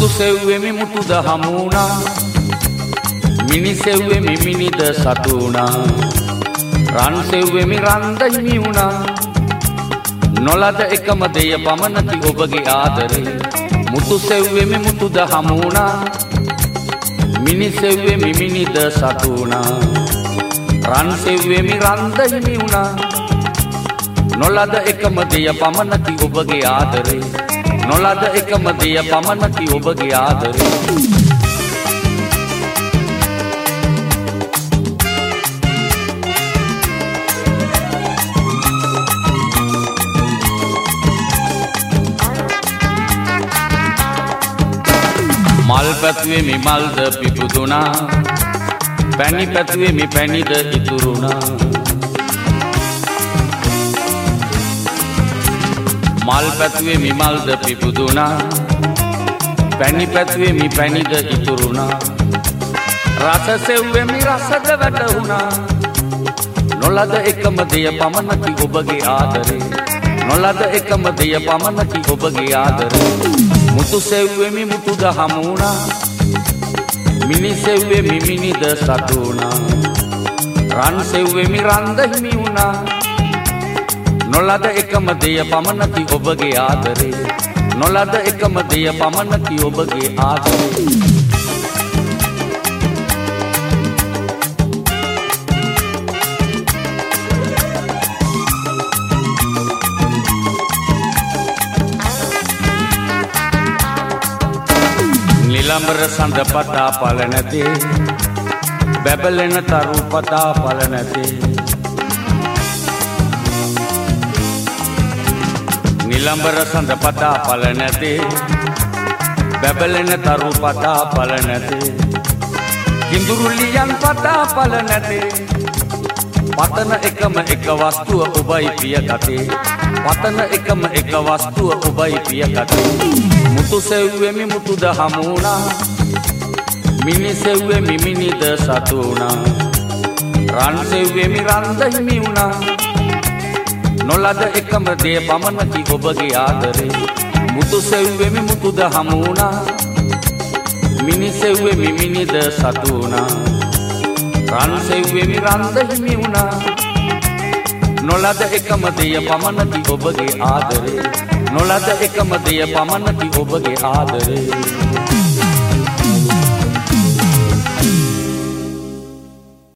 මුතු සෙව්වෙමි මුතුද හමුණා මිනිසෙව්වෙමි මිනිද සතුණා රන් සෙව්වෙමි රන්ද හිමි වුණා නොලද එකම දෙය පමණකි ඔබගේ ආදරේ මුතු සෙව්වෙමි මුතුද හමුණා මිනිසෙව්වෙමි මිනිද සතුණා රන් සෙව්වෙමි රන්ද හිමි වුණා නොලද එකම දෙය පමණකි ඔබගේ ආදරේ නොලද එකම දෙය පමණකි ඔබගේ ආදරේ මල් පැතුවේමි මල්ද පිපුදුනා පැණි පැතුවේමි පැණිද ඉතුරුණා මල් පැතුවේමි මල්ද පිපුදුනා පැණි පැතුවේමි පැණිද ඉතුරුණා රස සෙව්වෙමි රසද වැටුණා නොලද එකම දෙය පමණකි ඔබගේ ආදරේ නොලද එකම දෙය පමණකි ඔබගේ ආදරේ මුතු සෙව්වෙමි මුතුද හමුණා මිනිසෙව්වෙමි මිනිද සතුණා රන් සෙව්වෙමි රන්ද හිමි වුණා නොලද එකම දෙය පමණකි ඔබගේ ආදරේ නොලද එකම දෙය පමණකි ඔබගේ ආදරේ නිලම්බර සඳ පතා පල නැතේ බැබලෙන තරු පතා පල නැතේ නිලම්බර සඳ පතා පල නැතේ බැබලෙන තරු පතා පල නැතේ කිඳුරුලියන් පතා පල නැතේ පතන එකම එක වස්තුව ඔබයි පිය කතේ පතන එකම එක වස්තුව ඔබයි පිය කතේ මුතු සෙව්වෙමි මුතුද හමුණා මිනිසෙව්වෙමි මිනිද සතුණා රන් සෙව්වෙමි රන්ද හිමි වුණා නොලද එකම දෙය පමණකි ඔබගේ ආදරේ මුතු සෙව්වෙමි මුතුද හමුණා මිනිසෙව්වෙමි මිනිද සතුණා රන් සෙව්වෙමි රන්ද හිමි වුණා නොලද එකම දෙය පමණකි ඔබගේ ආදරේ නොලද එකම දෙය පමණකි ඔබගේ ආදරේ